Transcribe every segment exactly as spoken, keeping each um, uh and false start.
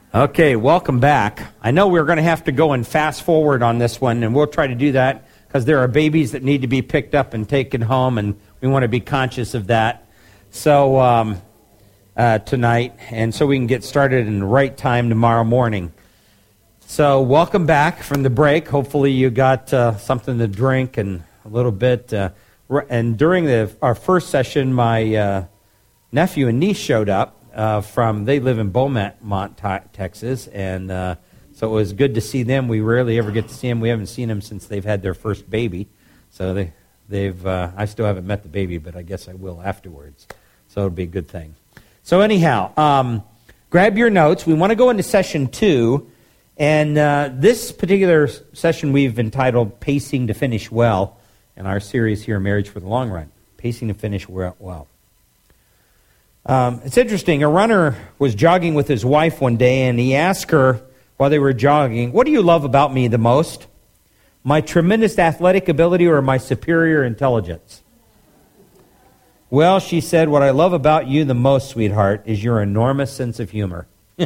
Okay, welcome back. I know we're going to have to go and fast forward on this one, and we'll try to do that because there are babies that need to be picked up and taken home, and we want to be conscious of that. So um, uh, tonight, and so we can get started in the right time tomorrow morning. So welcome back from the break. Hopefully you got uh, something to drink and a little bit. Uh, and during the our first session, my uh, nephew and niece showed up. Uh, from they live in Beaumont, Texas, and uh, so it was good to see them. We rarely ever get to see them. We haven't seen them since they've had their first baby. So they, they've. Uh, I still haven't met the baby, but I guess I will afterwards. So it'll be a good thing. So anyhow, um, grab your notes. We want to go into session two, and uh, this particular session we've entitled "Pacing to Finish Well" in our series here, "Marriage for the Long Run." Pacing to finish well. Um, it's interesting. A runner was jogging with his wife one day, and he asked her while they were jogging, "What do you love about me the most? My tremendous athletic ability or my superior intelligence?" "Well," she said, "what I love about you the most, sweetheart, is your enormous sense of humor."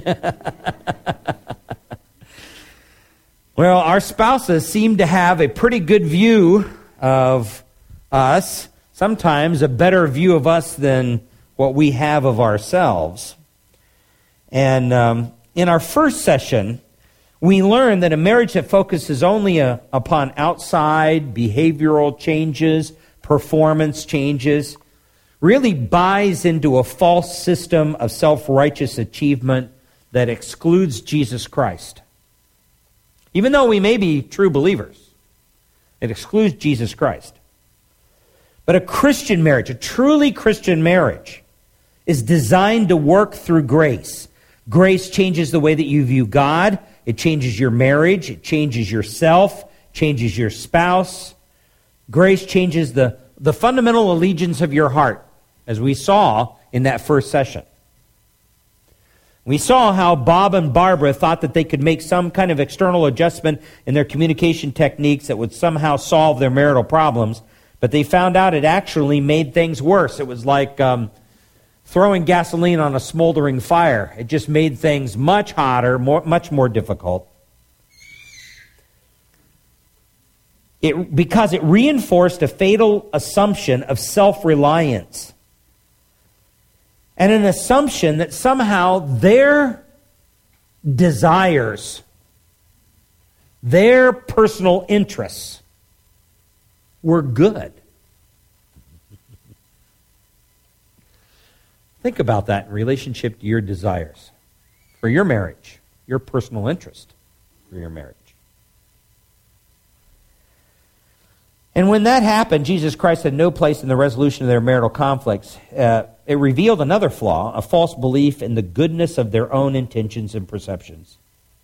Well, our spouses seem to have a pretty good view of us, sometimes a better view of us than what we have of ourselves. And um, in our first session, we learned that a marriage that focuses only uh, upon outside behavioral changes, performance changes, really buys into a false system of self-righteous achievement that excludes Jesus Christ. Even though we may be true believers, it excludes Jesus Christ. But a Christian marriage, a truly Christian marriage, is designed to work through grace. Grace changes the way that you view God. It changes your marriage. It changes yourself. Changes your spouse. Grace changes the, the fundamental allegiance of your heart, as we saw in that first session. We saw how Bob and Barbara thought that they could make some kind of external adjustment in their communication techniques that would somehow solve their marital problems, but they found out it actually made things worse. It was like Um, throwing gasoline on a smoldering fire. It just made things much hotter, more, much more difficult. It, because it reinforced a fatal assumption of self-reliance. And an assumption that somehow their desires, their personal interests were good. Think about that in relationship to your desires for your marriage, your personal interest for your marriage. And when that happened, Jesus Christ had no place in the resolution of their marital conflicts. Uh, it revealed another flaw, a false belief in the goodness of their own intentions and perceptions.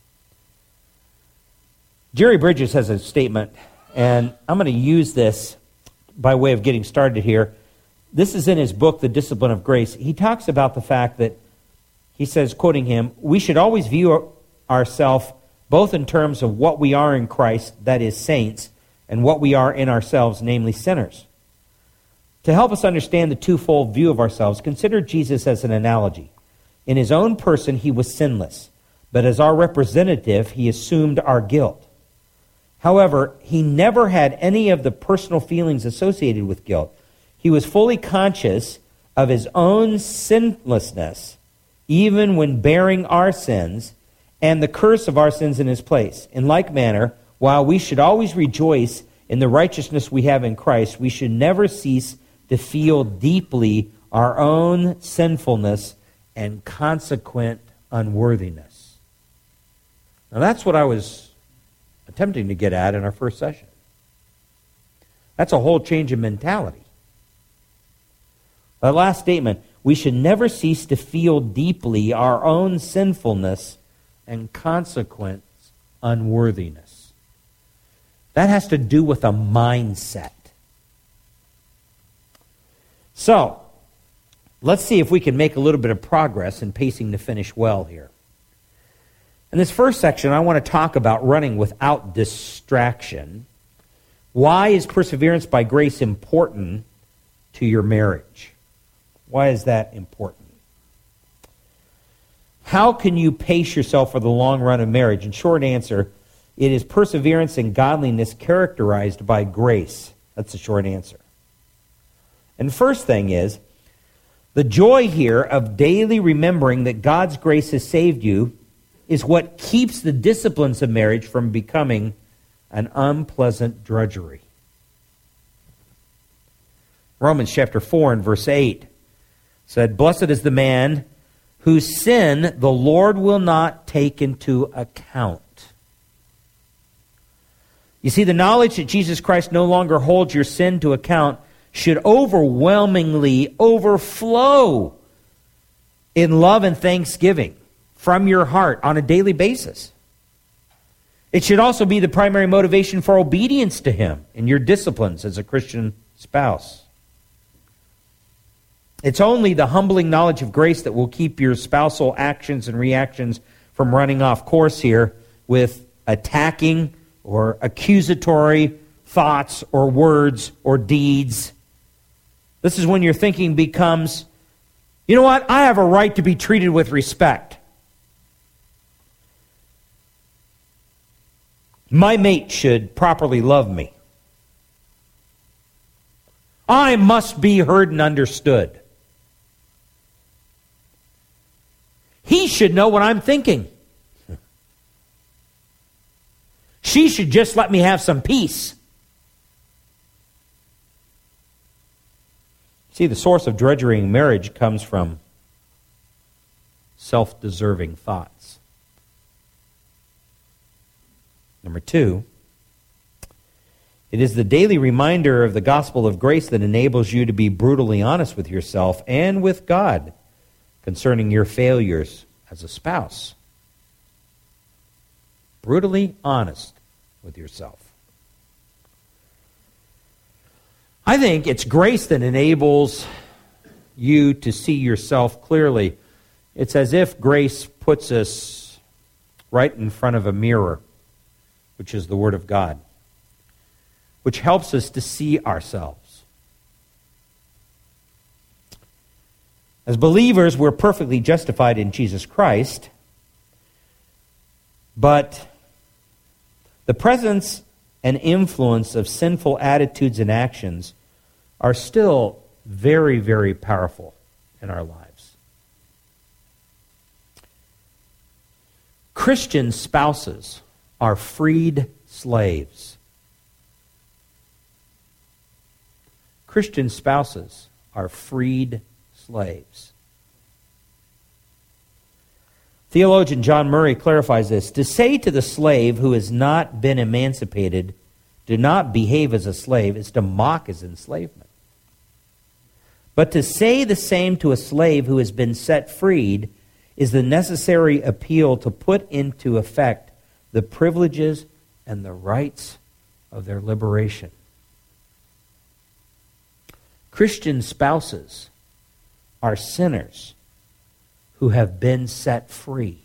Jerry Bridges has a statement, and I'm going to use this by way of getting started here. This is in his book, The Discipline of Grace. He talks about the fact that, he says, quoting him, "We should always view ourselves both in terms of what we are in Christ, that is, saints, and what we are in ourselves, namely sinners. To help us understand the twofold view of ourselves, consider Jesus as an analogy. In his own person, he was sinless, but as our representative, he assumed our guilt. However, he never had any of the personal feelings associated with guilt. He was fully conscious of his own sinlessness, even when bearing our sins, and the curse of our sins in his place. In like manner, while we should always rejoice in the righteousness we have in Christ, we should never cease to feel deeply our own sinfulness and consequent unworthiness." Now that's what I was attempting to get at in our first session. That's a whole change of mentality. The last statement, we should never cease to feel deeply our own sinfulness and consequent unworthiness. That has to do with a mindset. So, let's see if we can make a little bit of progress in pacing to finish well here. In this first section, I want to talk about running without distraction. Why is perseverance by grace important to your marriage? Why is that important? How can you pace yourself for the long run of marriage? In short answer, it is perseverance and godliness characterized by grace. That's the short answer. And first thing is, the joy here of daily remembering that God's grace has saved you is what keeps the disciplines of marriage from becoming an unpleasant drudgery. Romans chapter four and verse eight said, "Blessed is the man whose sin the Lord will not take into account." You see, the knowledge that Jesus Christ no longer holds your sin to account should overwhelmingly overflow in love and thanksgiving from your heart on a daily basis. It should also be the primary motivation for obedience to Him in your disciplines as a Christian spouse. It's only the humbling knowledge of grace that will keep your spousal actions and reactions from running off course here with attacking or accusatory thoughts or words or deeds. This is when your thinking becomes, you know what, I have a right to be treated with respect. My mate should properly love me. I must be heard and understood. He should know what I'm thinking. She should just let me have some peace. See, the source of drudgery in marriage comes from self-deserving thoughts. Number two, it is the daily reminder of the gospel of grace that enables you to be brutally honest with yourself and with God concerning your failures as a spouse. Brutally honest with yourself. I think it's grace that enables you to see yourself clearly. It's as if grace puts us right in front of a mirror, which is the Word of God, which helps us to see ourselves. As believers, we're perfectly justified in Jesus Christ, but the presence and influence of sinful attitudes and actions are still very, very powerful in our lives. Christian spouses are freed slaves. Christian spouses are freed slaves. Theologian John Murray clarifies this. To say to the slave who has not been emancipated, do not behave as a slave, is to mock his enslavement. But to say the same to a slave who has been set freed is the necessary appeal to put into effect the privileges and the rights of their liberation. Christian spouses are sinners who have been set free.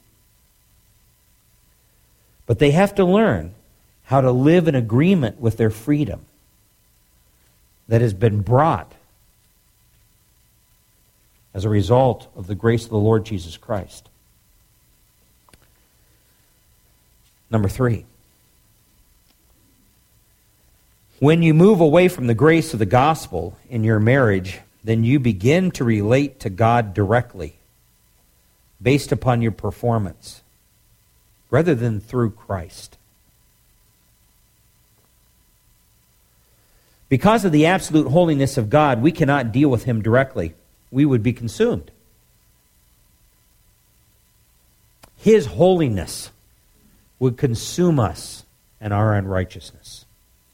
But they have to learn how to live in agreement with their freedom that has been brought as a result of the grace of the Lord Jesus Christ. Number three, when you move away from the grace of the gospel in your marriage, then you begin to relate to God directly based upon your performance rather than through Christ. Because of the absolute holiness of God, we cannot deal with Him directly. We would be consumed. His holiness would consume us and our unrighteousness.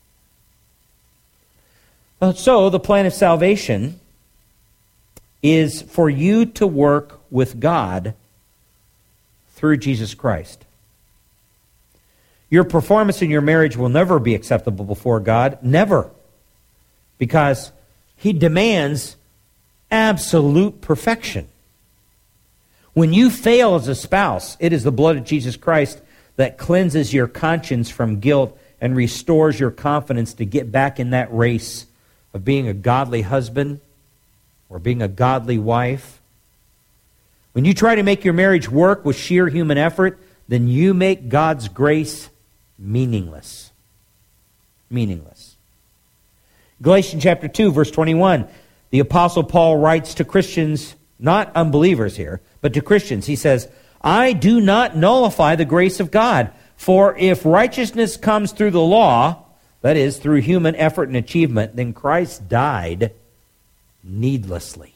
So, the plan of salvation is for you to work with God through Jesus Christ. Your performance in your marriage will never be acceptable before God. Never. Because He demands absolute perfection. When you fail as a spouse, it is the blood of Jesus Christ that cleanses your conscience from guilt and restores your confidence to get back in that race of being a godly husband or being a godly wife. When you try to make your marriage work with sheer human effort, then you make God's grace meaningless. Meaningless. Galatians chapter two, verse twenty-one, the Apostle Paul writes to Christians, not unbelievers here, but to Christians. He says, I do not nullify the grace of God, for if righteousness comes through the law, that is, through human effort and achievement, then Christ died needlessly.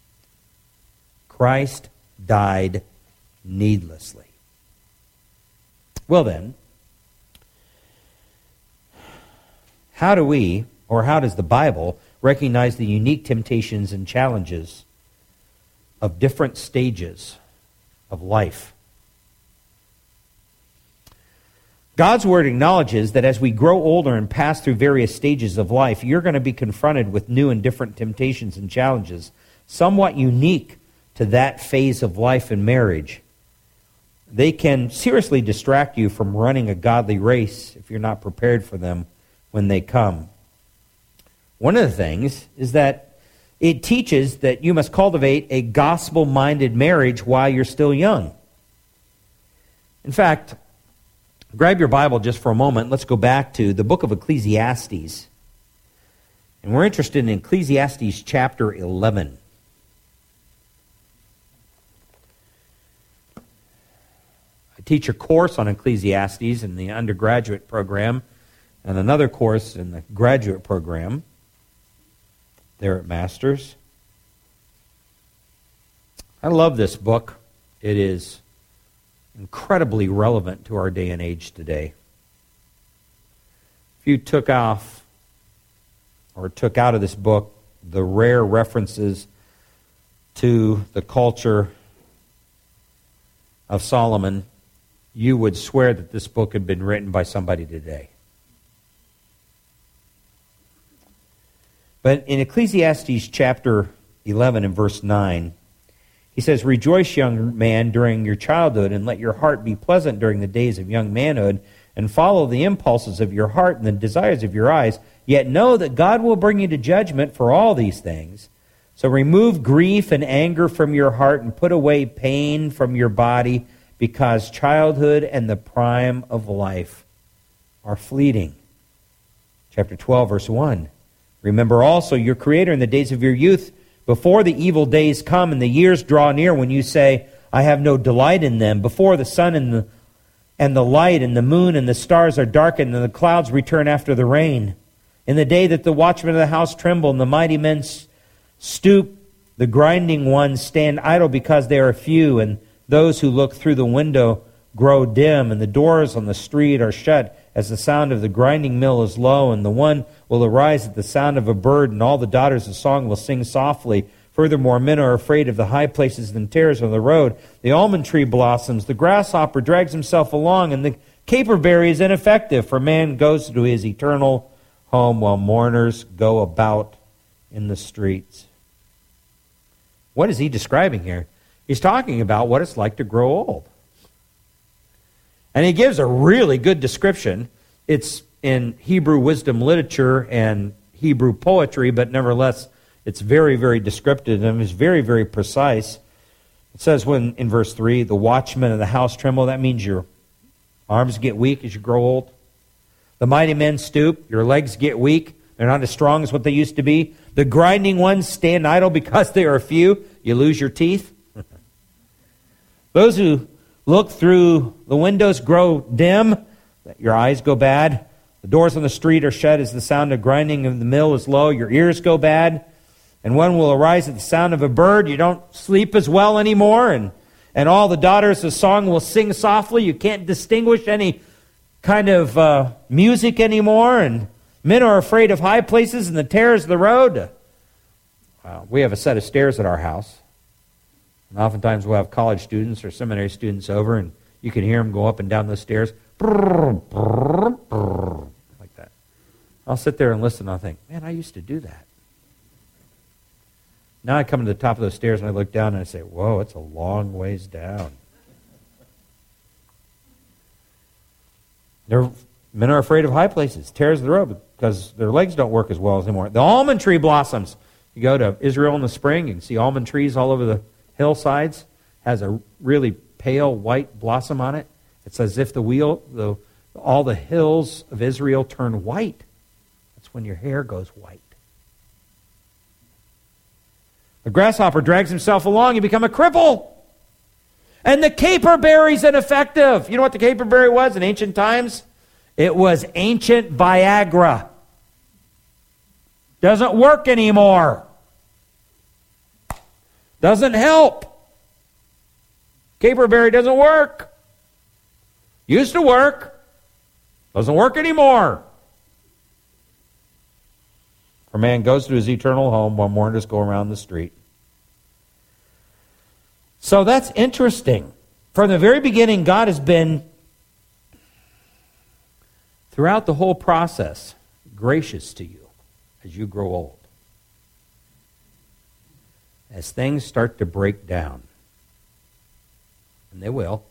Christ died needlessly. Well then, how do we, or how does the Bible, recognize the unique temptations and challenges of different stages of life? God's Word acknowledges that as we grow older and pass through various stages of life, you're going to be confronted with new and different temptations and challenges, somewhat unique to that phase of life and marriage. They can seriously distract you from running a godly race if you're not prepared for them when they come. One of the things is that it teaches that you must cultivate a gospel-minded marriage while you're still young. In fact, grab your Bible just for a moment. Let's go back to the book of Ecclesiastes. And we're interested in Ecclesiastes chapter eleven. I teach a course on Ecclesiastes in the undergraduate program and another course in the graduate program there at Masters. I love this book. It is incredibly relevant to our day and age today. If you took off or took out of this book the rare references to the culture of Solomon, you would swear that this book had been written by somebody today. But in Ecclesiastes chapter eleven and verse nine, he says, Rejoice, young man, during your childhood, and let your heart be pleasant during the days of young manhood, and follow the impulses of your heart and the desires of your eyes. Yet know that God will bring you to judgment for all these things. So remove grief and anger from your heart, and put away pain from your body, because childhood and the prime of life are fleeting. Chapter twelve, verse one. Remember also your Creator in the days of your youth, before the evil days come and the years draw near, when you say, I have no delight in them, before the sun and the, and the light and the moon and the stars are darkened and the clouds return after the rain. In the day that the watchmen of the house tremble and the mighty men stoop, the grinding ones stand idle because they are few, and those who look through the window grow dim, and the doors on the street are shut as the sound of the grinding mill is low, and the one will arise at the sound of a bird, and all the daughters of song will sing softly. Furthermore, men are afraid of the high places and tares on the road. The almond tree blossoms, the grasshopper drags himself along, and the caperberry is ineffective, for man goes to his eternal home while mourners go about in the streets. What is he describing here? He's talking about what it's like to grow old. And he gives a really good description. It's in Hebrew wisdom literature and Hebrew poetry, but nevertheless, it's very, very descriptive and it's very, very precise. It says when in verse three, the watchmen of the house tremble. That means your arms get weak as you grow old. The mighty men stoop. Your legs get weak. They're not as strong as what they used to be. The grinding ones stand idle because they are few. You lose your teeth. Those who look through the windows grow dim. Your eyes go bad. The doors on the street are shut as the sound of grinding of the mill is low. Your ears go bad. And one will arise at the sound of a bird. You don't sleep as well anymore. And, and all the daughters of song will sing softly. You can't distinguish any kind of uh, music anymore. And men are afraid of high places and the terrors of the road. Uh, we have a set of stairs at our house. And oftentimes we'll have college students or seminary students over, and you can hear them go up and down those stairs. Like that. I'll sit there and listen, and I'll think, man, I used to do that. Now I come to the top of those stairs, and I look down, and I say, whoa, it's a long ways down. They're, men are afraid of high places, tears of the road, because their legs don't work as well as anymore. The almond tree blossoms. You go to Israel in the spring, you can see almond trees all over the hillsides. has a really pale white blossom on it. It's as if the wheel, the, all the hills of Israel turn white. That's when your hair goes white. The grasshopper drags himself along, you become a cripple. And the caperberry's ineffective. You know what the caperberry was in ancient times? It was ancient Viagra. Doesn't work anymore. Doesn't help. Caperberry doesn't work. Used to work. Doesn't work anymore. For man goes to his eternal home while mourners go around the street. So that's interesting. From the very beginning, God has been, throughout the whole process, gracious to you as you grow old. As things start to break down, and they will.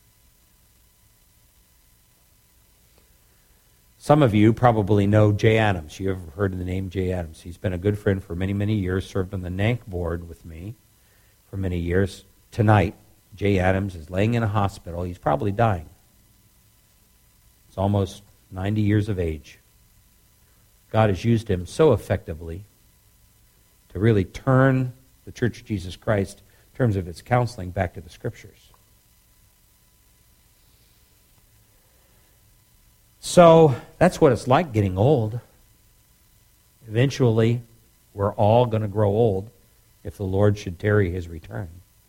Some of you probably know Jay Adams. You ever heard of the name Jay Adams? He's been a good friend for many, many years, served on the N A N C board with me for many years. Tonight, Jay Adams is laying in a hospital. He's probably dying. He's almost ninety years of age. God has used him so effectively to really turn the Church of Jesus Christ, in terms of its counseling, back to the Scriptures. So that's what it's like getting old. Eventually, we're all going to grow old if the Lord should tarry his return.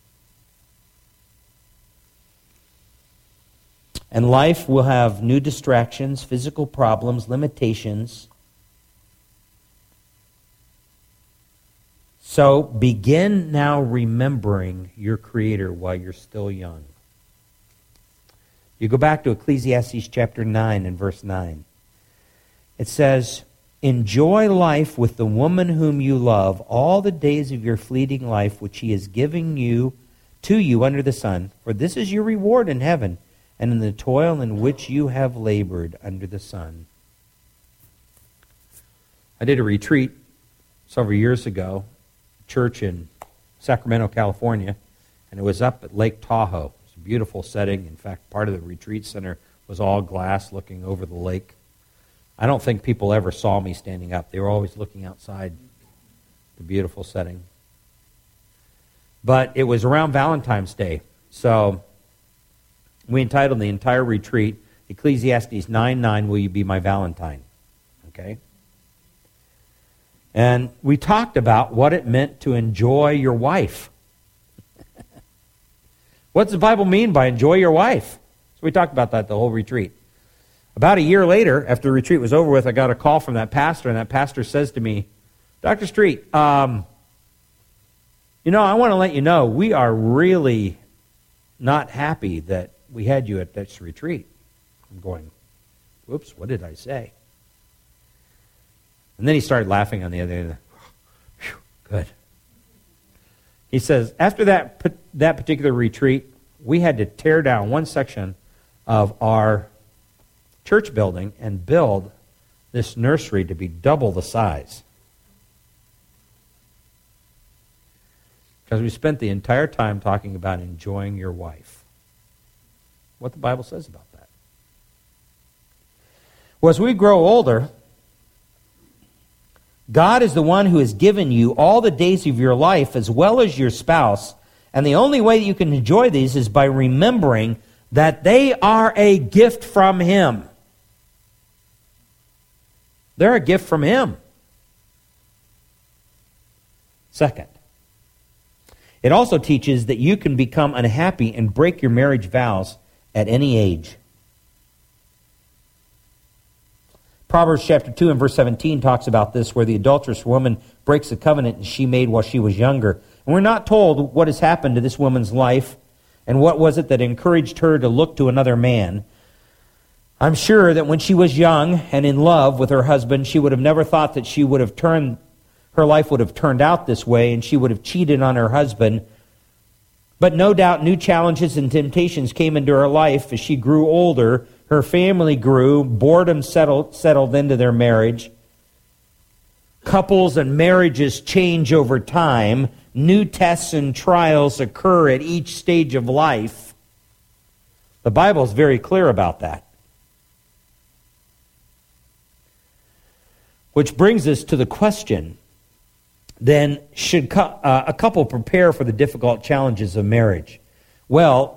And life will have new distractions, physical problems, limitations. So begin now remembering your Creator while you're still young. You go back to Ecclesiastes chapter nine and verse nine. It says, "Enjoy life with the woman whom you love all the days of your fleeting life which he is giving you to you under the sun, for this is your reward in heaven, and in the toil in which you have labored under the sun." I did a retreat several years ago, a church in Sacramento, California, and it was up at Lake Tahoe. It was a beautiful setting. In fact, part of the retreat center was all glass looking over the lake. I don't think people ever saw me standing up. They were always looking outside the beautiful setting. But it was around Valentine's Day, so we entitled the entire retreat, Ecclesiastes nine nine, Will You Be My Valentine? Okay? And we talked about what it meant to enjoy your wife. What does the Bible mean by enjoy your wife? So we talked about that the whole retreat. About a year later, after the retreat was over with, I got a call from that pastor, and that pastor says to me, "Doctor Street, um, you know, I want to let you know, we are really not happy that we had you at this retreat." I'm going, whoops, what did I say? And then he started laughing on the other end. Whew, good. He says, after that, that particular retreat, we had to tear down one section of our church building and build this nursery to be double the size. Because we spent the entire time talking about enjoying your wife. What the Bible says about that. Well, as we grow older, God is the one who has given you all the days of your life as well as your spouse. And the only way that you can enjoy these is by remembering that they are a gift from Him. They're a gift from Him. Second, it also teaches that you can become unhappy and break your marriage vows at any age. Proverbs chapter two and verse seventeen talks about this, where the adulterous woman breaks the covenant she made while she was younger. And we're not told what has happened to this woman's life and what was it that encouraged her to look to another man. I'm sure that when she was young and in love with her husband, she would have never thought that she would have turned, her life would have turned out this way, and she would have cheated on her husband. But no doubt new challenges and temptations came into her life as she grew older. Her family grew, boredom settled, settled into their marriage. Couples and marriages change over time. new tests and trials occur at each stage of life. The Bible is very clear about that. Which brings us to the question, then, should cu- uh, a couple prepare for the difficult challenges of marriage? Well,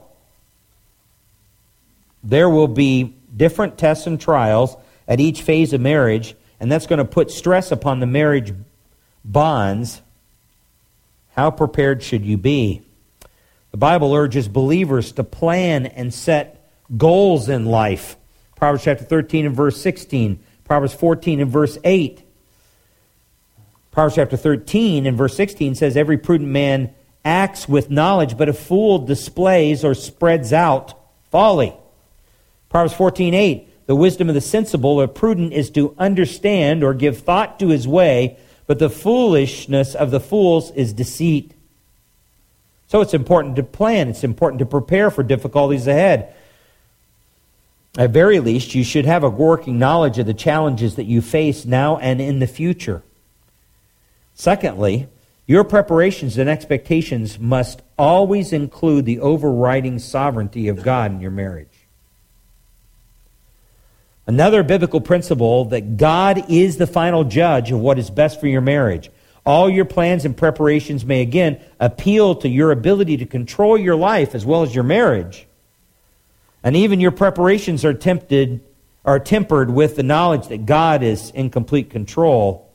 there will be different tests and trials at each phase of marriage, and that's going to put stress upon the marriage bonds. How prepared should you be? The Bible urges believers to plan and set goals in life. Proverbs chapter thirteen and verse sixteen. Proverbs fourteen and verse eight. Proverbs chapter thirteen and verse sixteen says, every prudent man acts with knowledge, but a fool displays or spreads out folly. Proverbs fourteen eight, the wisdom of the sensible or prudent is to understand or give thought to his way, but the foolishness of the fools is deceit. So it's important to plan. It's important to prepare for difficulties ahead. At very least, you should have a working knowledge of the challenges that you face now and in the future. Secondly, your preparations and expectations must always include the overriding sovereignty of God in your marriage. Another biblical principle that God is the final judge of what is best for your marriage. All your plans and preparations may again appeal to your ability to control your life as well as your marriage. And even your preparations are tempted, are tempered with the knowledge that God is in complete control.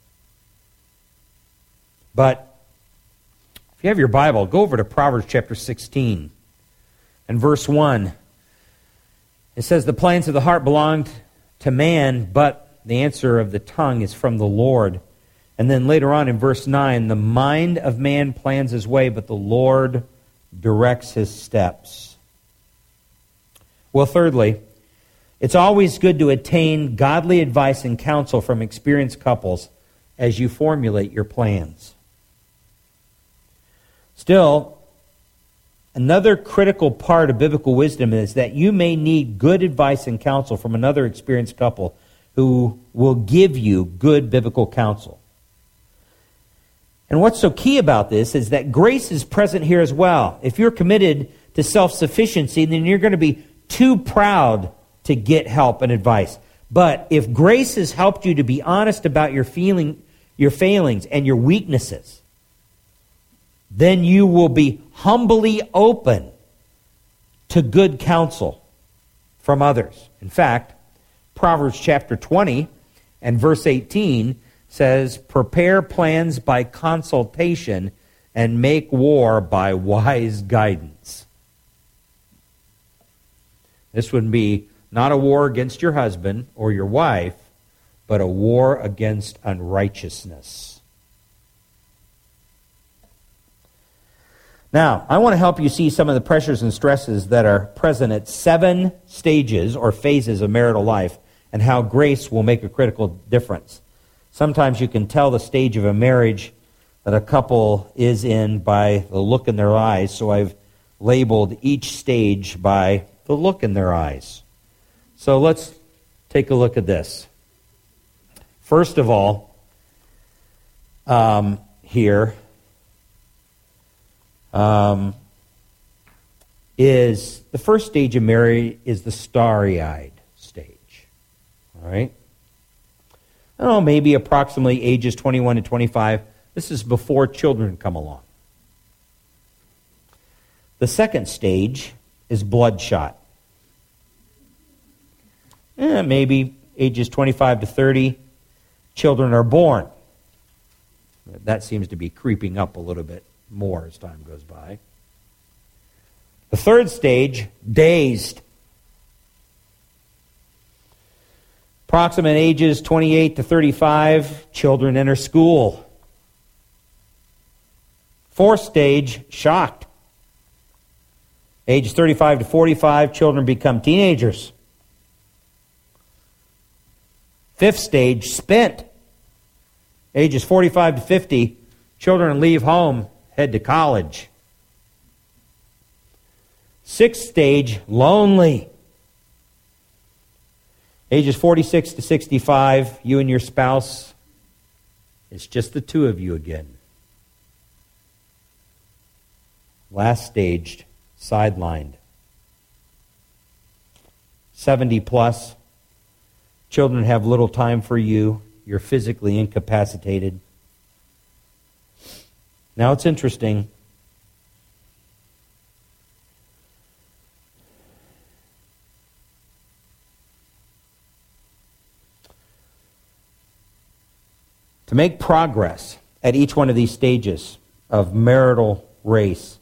But if you have your Bible, go over to Proverbs chapter sixteen and verse one. It says, the plans of the heart belong to man, but the answer of the tongue is from the Lord. And then later on in verse nine, the mind of man plans his way, but the Lord directs his steps. Well, thirdly, it's always good to attain godly advice and counsel from experienced couples as you formulate your plans. Still, another critical part of biblical wisdom is that you may need good advice and counsel from another experienced couple who will give you good biblical counsel. And what's so key about this is that grace is present here as well. If you're committed to self-sufficiency, then you're going to be too proud to get help and advice. But if grace has helped you to be honest about your feeling, your failings and your weaknesses, then you will be humbly open to good counsel from others. In fact, Proverbs chapter twenty and verse eighteen says, prepare plans by consultation and make war by wise guidance. This would be not a war against your husband or your wife, but a war against unrighteousness. Now, I want to help you see some of the pressures and stresses that are present at seven stages or phases of marital life and how grace will make a critical difference. Sometimes you can tell the stage of a marriage that a couple is in by the look in their eyes, so I've labeled each stage by the look in their eyes. So let's take a look at this. First of all, um, here um, is the first stage of marriage is the starry-eyed stage. All right? I don't know, maybe approximately ages twenty-one to twenty-five. This is before children come along. The second stage is bloodshot. Eh, maybe ages twenty-five to thirty, children are born. That seems to be creeping up a little bit more as time goes by. The third stage, dazed. Approximate ages twenty-eight to thirty-five, children enter school. Fourth stage, shocked. Ages thirty-five to forty-five, children become teenagers. Fifth stage, spent. Ages forty-five to fifty, children leave home, head to college. Sixth stage, lonely. Ages forty-six to sixty-five, you and your spouse, it's just the two of you again. last stage, sidelined. seventy plus, children have little time for you. You're physically incapacitated. Now it's interesting. To make progress at each one of these stages of marital race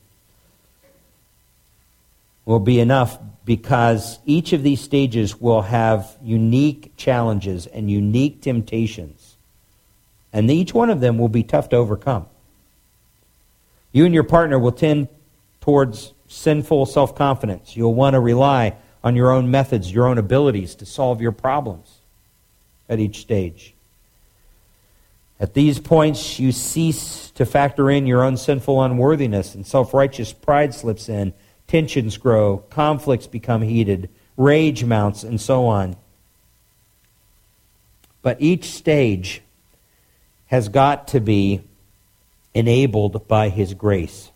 will be enough, because each of these stages will have unique challenges and unique temptations. And each one of them will be tough to overcome. You and your partner will tend towards sinful self-confidence. You'll want to rely on your own methods, your own abilities to solve your problems at each stage. At these points, you cease to factor in your own sinful unworthiness, and self-righteous pride slips in. Tensions grow, conflicts become heated, rage mounts, and so on. But each stage has got to be enabled by His grace.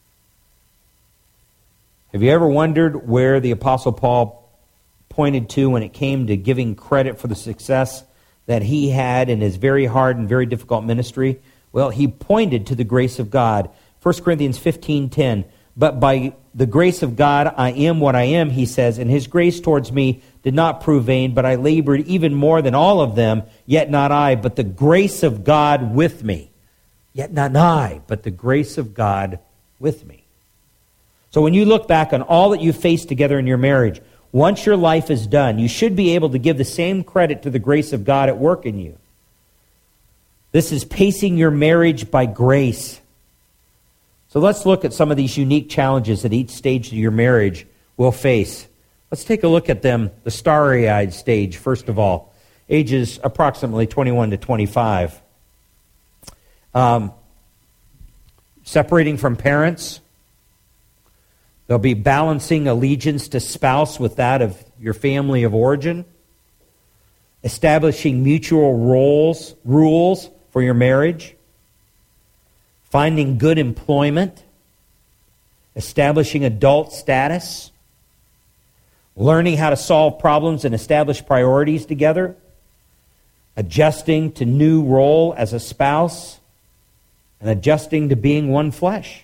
Have you ever wondered where the Apostle Paul pointed to when it came to giving credit for the success that he had in his very hard and very difficult ministry? Well, he pointed to the grace of God. First Corinthians fifteen ten. But by the grace of God I am what I am, he says, and His grace towards me did not prove vain, but I labored even more than all of them, yet not I, but the grace of God with me. Yet not I, but the grace of God with me. So when you look back on all that you faced together in your marriage, once your life is done, you should be able to give the same credit to the grace of God at work in you. This is pacing your marriage by grace. So let's look at some of these unique challenges that each stage of your marriage will face. Let's take a look at them, the starry-eyed stage, first of all, ages approximately twenty-one to twenty-five. Um, separating from parents. There'll be balancing allegiance to spouse with that of your family of origin. Establishing mutual roles, rules for your marriage. Finding good employment. Establishing adult status. Learning how to solve problems and establish priorities together. Adjusting to new role as a spouse. And adjusting to being one flesh.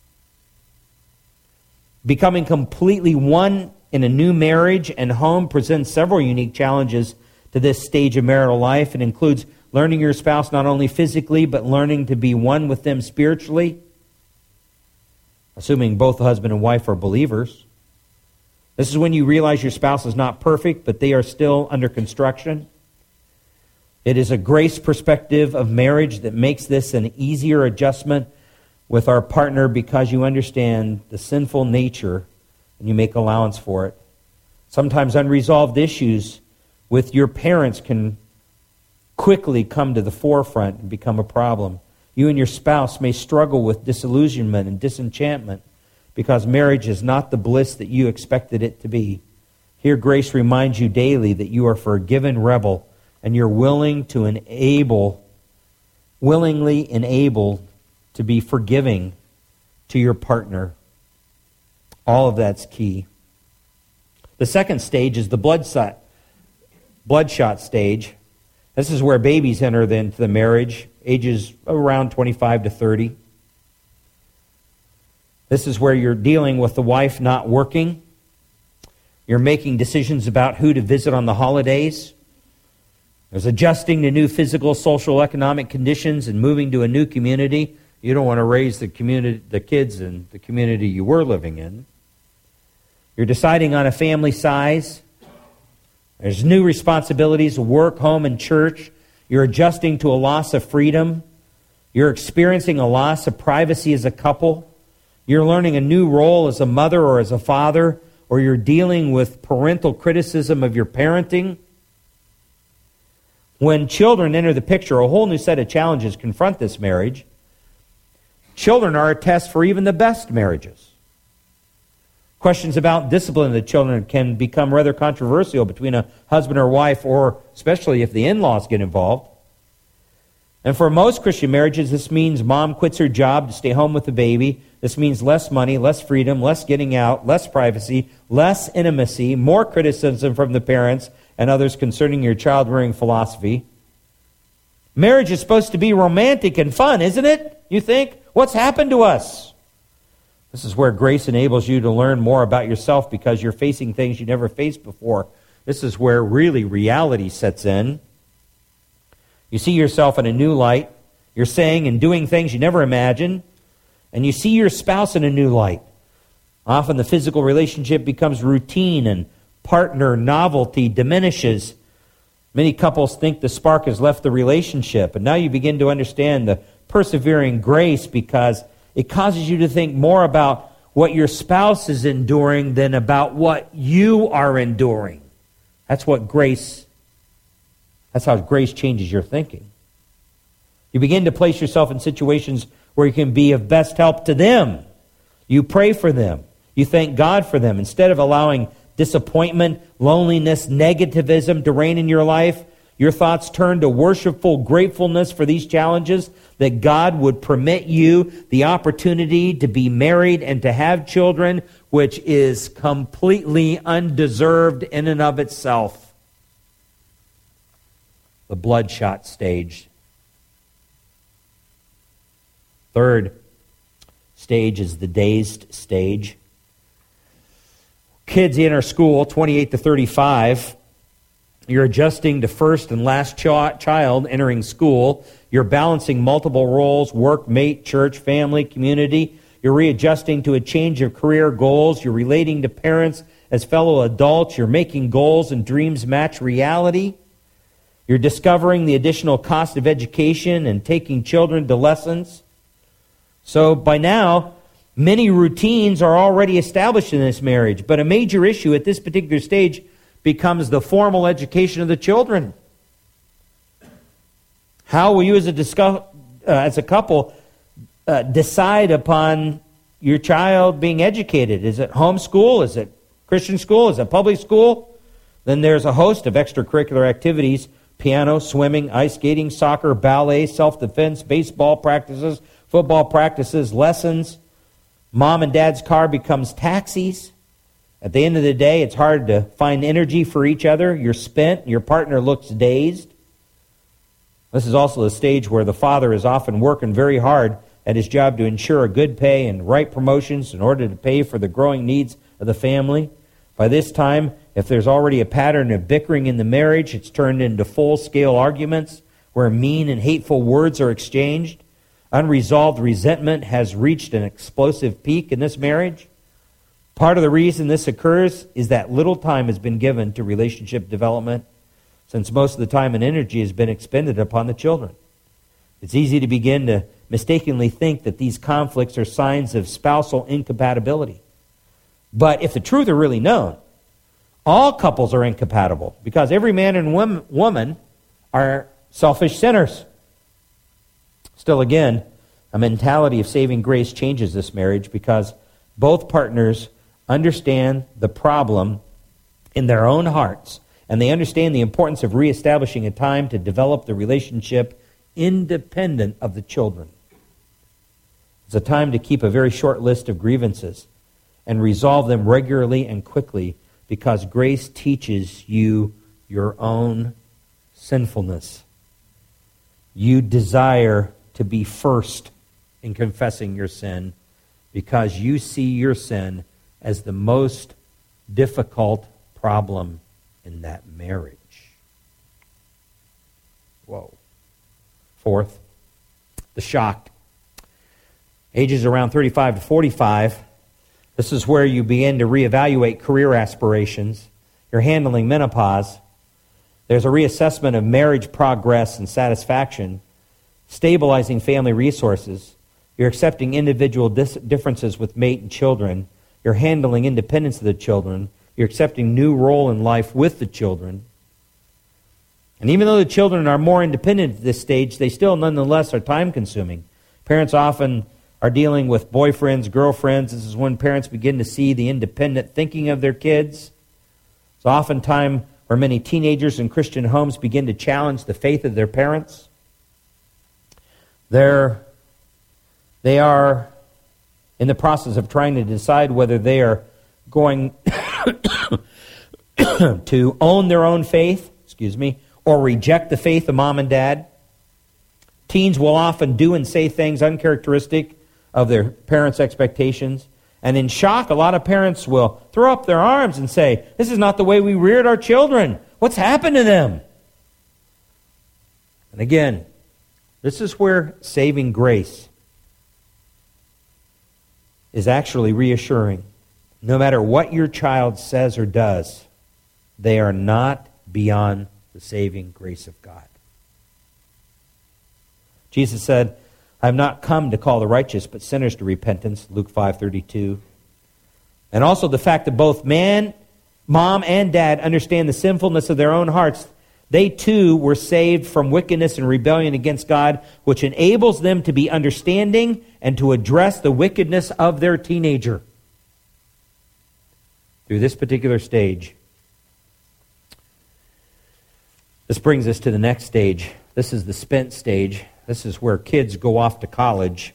Becoming completely one in a new marriage and home presents several unique challenges to this stage of marital life. It includes learning your spouse not only physically, but learning to be one with them spiritually, assuming both husband and wife are believers. This is when you realize your spouse is not perfect, but they are still under construction. It is a grace perspective of marriage that makes this an easier adjustment with our partner, because you understand the sinful nature and you make allowance for it. Sometimes unresolved issues with your parents can quickly come to the forefront and become a problem. You and your spouse may struggle with disillusionment and disenchantment because marriage is not the bliss that you expected it to be. Here, grace reminds you daily that you are a forgiven rebel and you're willing to enable, willingly enable to be forgiving to your partner. All of that's key. The second stage is the bloodshot, bloodshot stage. This is where babies enter into the marriage, ages around twenty-five to thirty. This is where you're dealing with the wife not working. You're making decisions about who to visit on the holidays. There's adjusting to new physical, social, economic conditions and moving to a new community. You don't want to raise the community, the kids in the community you were living in. You're deciding on a family size. There's new responsibilities, work, home, and church. You're adjusting to a loss of freedom. You're experiencing a loss of privacy as a couple. You're learning a new role as a mother or as a father, or you're dealing with parental criticism of your parenting. When children enter the picture, a whole new set of challenges confront this marriage. Children are a test for even the best marriages. Questions about discipline of the children can become rather controversial between a husband or wife, or especially if the in-laws get involved. And for most Christian marriages, this means mom quits her job to stay home with the baby. This means less money, less freedom, less getting out, less privacy, less intimacy, more criticism from the parents and others concerning your child-rearing philosophy. Marriage is supposed to be romantic and fun, isn't it? You think? What's happened to us? This is where grace enables you to learn more about yourself because you're facing things you never faced before. This is where really reality sets in. You see yourself in a new light. You're saying and doing things you never imagined. And you see your spouse in a new light. Often the physical relationship becomes routine and partner novelty diminishes. Many couples think the spark has left the relationship. And now you begin to understand the persevering grace because it causes you to think more about what your spouse is enduring than about what you are enduring. That's what grace That's how grace changes your thinking. You begin to place yourself in situations where you can be of best help to them. You pray for them. You thank God for them. Instead of allowing disappointment, loneliness, negativism to reign in your life, your thoughts turn to worshipful gratefulness for these challenges, that God would permit you the opportunity to be married and to have children, which is completely undeserved in and of itself. The bloodshot stage. Third stage is the dazed stage. Kids enter school, twenty-eight to thirty-five. You're adjusting to first and last ch- child entering school. You're balancing multiple roles, work, mate, church, family, community. You're readjusting to a change of career goals. You're relating to parents as fellow adults. You're making goals and dreams match reality. You're discovering the additional cost of education and taking children to lessons. So by now, many routines are already established in this marriage, but a major issue at this particular stage becomes the formal education of the children. How will you as a, discuss, uh, as a couple uh, decide upon your child being educated? Is it homeschool? Is it Christian school? Is it public school? Then there's a host of extracurricular activities: piano, swimming, ice skating, soccer, ballet, self-defense, baseball practices, football practices, lessons. Mom and dad's car becomes taxis. At the end of the day, it's hard to find energy for each other. You're spent. Your partner looks dazed. This is also the stage where the father is often working very hard at his job to ensure a good pay and right promotions in order to pay for the growing needs of the family. By this time, if there's already a pattern of bickering in the marriage, it's turned into full-scale arguments where mean and hateful words are exchanged. Unresolved resentment has reached an explosive peak in this marriage. Part of the reason this occurs is that little time has been given to relationship development, since most of the time and energy has been expended upon the children. It's easy to begin to mistakenly think that these conflicts are signs of spousal incompatibility. But if the truth are really known, all couples are incompatible because every man and woman are selfish sinners. Still again, a mentality of saving grace changes this marriage because both partners understand the problem in their own hearts, and they understand the importance of reestablishing a time to develop the relationship independent of the children. It's a time to keep a very short list of grievances and resolve them regularly and quickly, because grace teaches you your own sinfulness. You desire to be first in confessing your sin because you see your sin as the most difficult problem in that marriage. Whoa. Fourth, the shocked. Ages around thirty-five to forty-five. This is where you begin to reevaluate career aspirations. You're handling menopause. There's a reassessment of marriage progress and satisfaction, stabilizing family resources. You're accepting individual dis- differences with mate and children. You're handling independence of the children. You're accepting new role in life with the children. And even though the children are more independent at this stage, they still nonetheless are time-consuming. Parents often are dealing with boyfriends, girlfriends. This is when parents begin to see the independent thinking of their kids. It's often time where many teenagers in Christian homes begin to challenge the faith of their parents. They're, they are in the process of trying to decide whether they are going to own their own faith, excuse me, or reject the faith of mom and dad. Teens will often do and say things uncharacteristic of their parents' expectations. And in shock, a lot of parents will throw up their arms and say, "This is not the way we reared our children. What's happened to them?" And again, this is where saving grace is actually reassuring. No matter what your child says or does, they are not beyond the saving grace of God. Jesus said, "I have not come to call the righteous, but sinners to repentance," Luke five thirty-two. And also the fact that both man, mom, and dad understand the sinfulness of their own hearts. They too were saved from wickedness and rebellion against God, which enables them to be understanding and to address the wickedness of their teenager. Through this particular stage, this brings us to the next stage. This is the spent stage. This is where kids go off to college,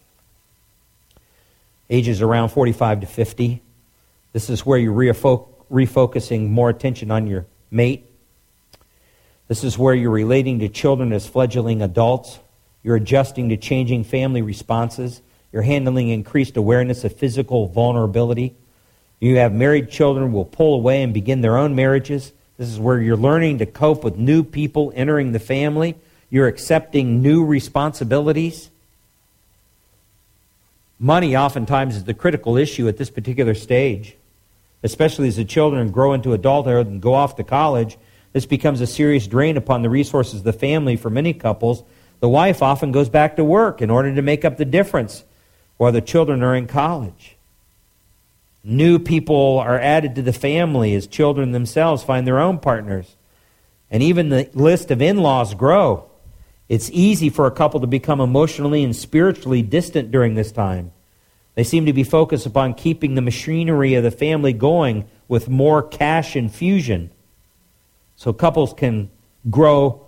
ages around forty-five to fifty. This is where you're refo- refocusing more attention on your mate. This is where you're relating to children as fledgling adults. You're adjusting to changing family responses. You're handling increased awareness of physical vulnerability. You have married children who will pull away and begin their own marriages. This is where you're learning to cope with new people entering the family. You're accepting new responsibilities. Money oftentimes is the critical issue at this particular stage, especially as the children grow into adulthood and go off to college. This becomes a serious drain upon the resources of the family for many couples. The wife often goes back to work in order to make up the difference while the children are in college. New people are added to the family as children themselves find their own partners. And even the list of in-laws grow. It's easy for a couple to become emotionally and spiritually distant during this time. They seem to be focused upon keeping the machinery of the family going with more cash infusion. So couples can grow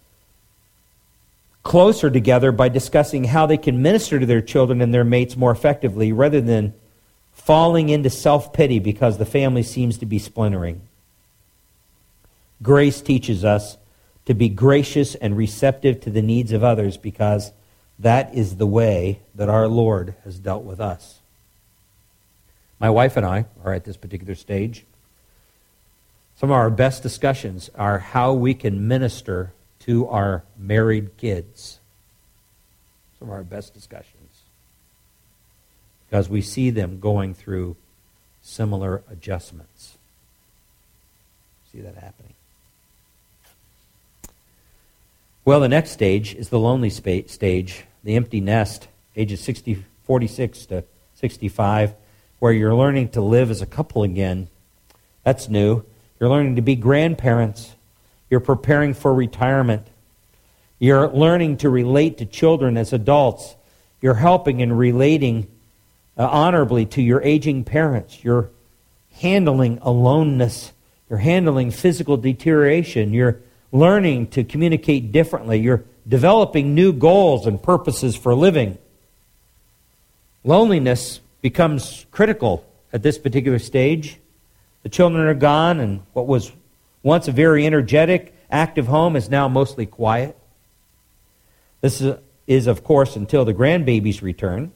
closer together by discussing how they can minister to their children and their mates more effectively rather than falling into self-pity because the family seems to be splintering. Grace teaches us to be gracious and receptive to the needs of others because that is the way that our Lord has dealt with us. My wife and I are at this particular stage. Some of our best discussions are how we can minister to our married kids. Some of our best discussions. Because we see them going through similar adjustments. See that happening. Well, the next stage is the lonely spa- stage, the empty nest, ages sixty, forty-six to sixty-five, where you're learning to live as a couple again. That's new. You're learning to be grandparents. You're preparing for retirement. You're learning to relate to children as adults. You're helping and relating uh, honorably to your aging parents. You're handling aloneness. You're handling physical deterioration. You're learning to communicate differently. You're developing new goals and purposes for living. Loneliness becomes critical at this particular stage. The children are gone, and what was once a very energetic, active home is now mostly quiet. This is, is, of course, until the grandbabies return.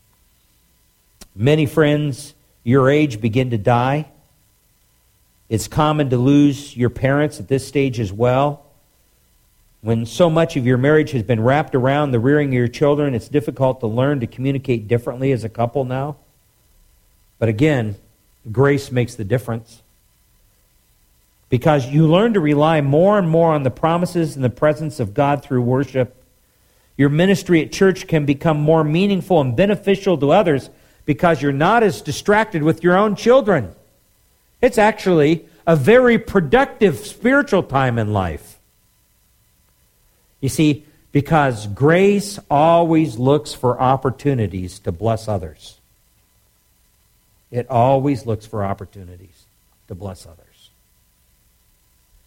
Many friends your age begin to die. It's common to lose your parents at this stage as well. When so much of your marriage has been wrapped around the rearing of your children, it's difficult to learn to communicate differently as a couple now. But again, grace makes the difference. Because you learn to rely more and more on the promises and the presence of God through worship. Your ministry at church can become more meaningful and beneficial to others because you're not as distracted with your own children. It's actually a very productive spiritual time in life. You see, because grace always looks for opportunities to bless others. It always looks for opportunities to bless others.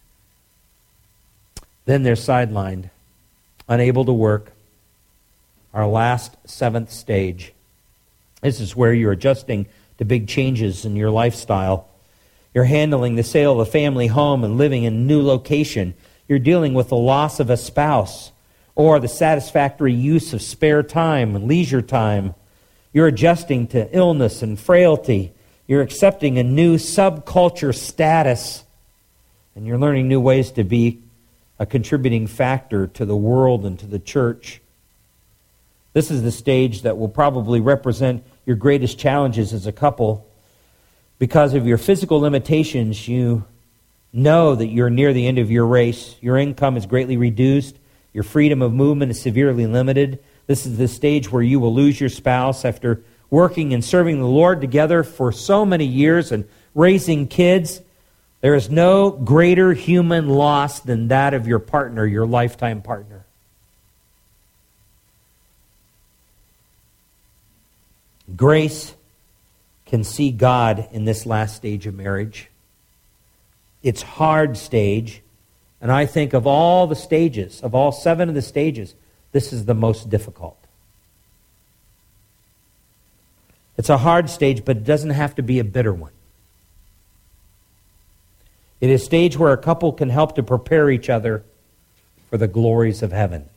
Then they're sidelined, unable to work, our last seventh stage. This is where you're adjusting to big changes in your lifestyle. You're handling the sale of a family home and living in a new location. You're dealing with the loss of a spouse or the satisfactory use of spare time and leisure time. You're adjusting to illness and frailty. You're accepting a new subculture status. And you're learning new ways to be a contributing factor to the world and to the church. This is the stage that will probably represent your greatest challenges as a couple. Because of your physical limitations, you know that you're near the end of your race. Your income is greatly reduced. Your freedom of movement is severely limited. This is the stage where you will lose your spouse after working and serving the Lord together for so many years and raising kids. There is no greater human loss than that of your partner, your lifetime partner. Grace can see God in this last stage of marriage. It's hard stage, and I think of all the stages, of all seven of the stages, this is the most difficult. It's a hard stage, but it doesn't have to be a bitter one. It is a stage where a couple can help to prepare each other for the glories of heaven.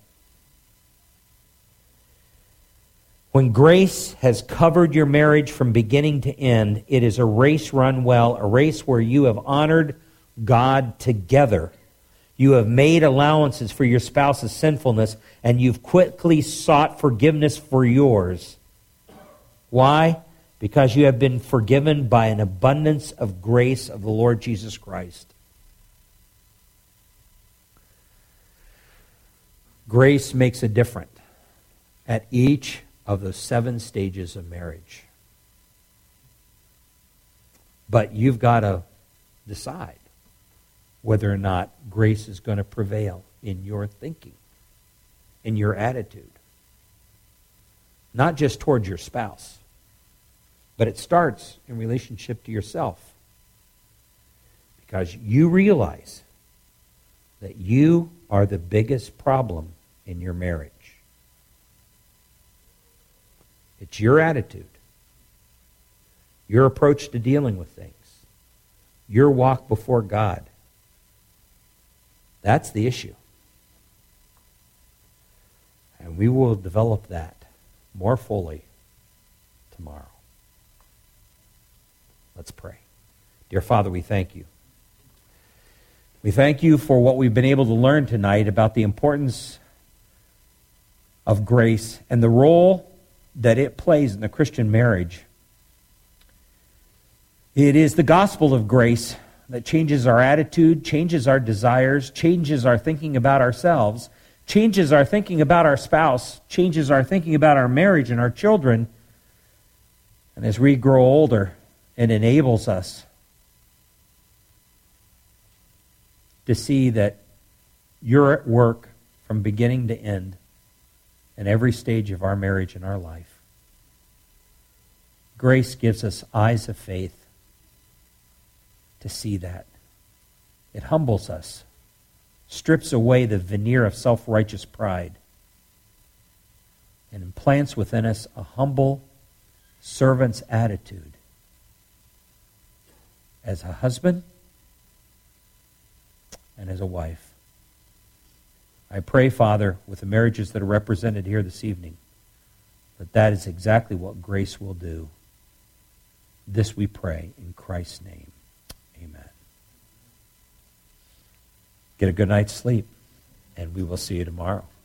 When grace has covered your marriage from beginning to end, it is a race run well, a race where you have honored God together. You have made allowances for your spouse's sinfulness, and you've quickly sought forgiveness for yours. Why? Because you have been forgiven by an abundance of grace of the Lord Jesus Christ. Grace makes a difference at each of the seven stages of marriage. But you've got to decide whether or not grace is going to prevail in your thinking, in your attitude. Not just towards your spouse, but it starts in relationship to yourself. Because you realize that you are the biggest problem in your marriage. It's your attitude, your approach to dealing with things, your walk before God. That's the issue. And we will develop that more fully tomorrow. Let's pray. Dear Father, we thank you. We thank you for what we've been able to learn tonight about the importance of grace and the role that it plays in the Christian marriage. It is the gospel of grace that changes our attitude, changes our desires, changes our thinking about ourselves, changes our thinking about our spouse, changes our thinking about our marriage and our children. And as we grow older, it enables us to see that you're at work from beginning to end in every stage of our marriage and our life. Grace gives us eyes of faith to see that. It humbles us, strips away the veneer of self-righteous pride, and implants within us a humble servant's attitude as a husband and as a wife. I pray, Father, with the marriages that are represented here this evening, that that is exactly what grace will do. This we pray in Christ's name. Amen. Get a good night's sleep, and we will see you tomorrow.